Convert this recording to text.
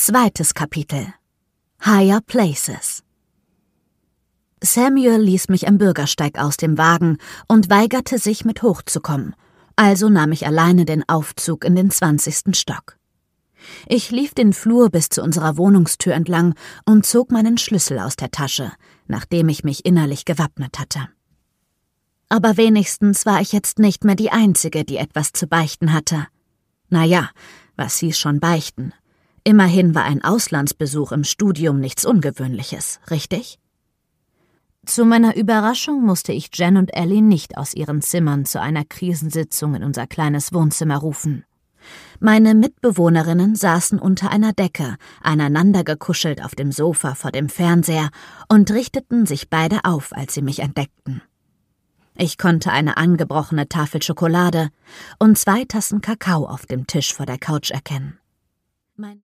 Zweites Kapitel. Higher Places. Samuel ließ mich am Bürgersteig aus dem Wagen und weigerte sich, mit hochzukommen, also nahm ich alleine den Aufzug in den 20. Stock. Ich lief den Flur bis zu unserer Wohnungstür entlang und zog meinen Schlüssel aus der Tasche, nachdem ich mich innerlich gewappnet hatte. Aber wenigstens war ich jetzt nicht mehr die Einzige, die etwas zu beichten hatte. Naja, was hieß schon beichten? Immerhin war ein Auslandsbesuch im Studium nichts Ungewöhnliches, richtig? Zu meiner Überraschung musste ich Jen und Ellie nicht aus ihren Zimmern zu einer Krisensitzung in unser kleines Wohnzimmer rufen. Meine Mitbewohnerinnen saßen unter einer Decke, aneinander gekuschelt auf dem Sofa vor dem Fernseher und richteten sich beide auf, als sie mich entdeckten. Ich konnte eine angebrochene Tafel Schokolade und 2 Tassen Kakao auf dem Tisch vor der Couch erkennen.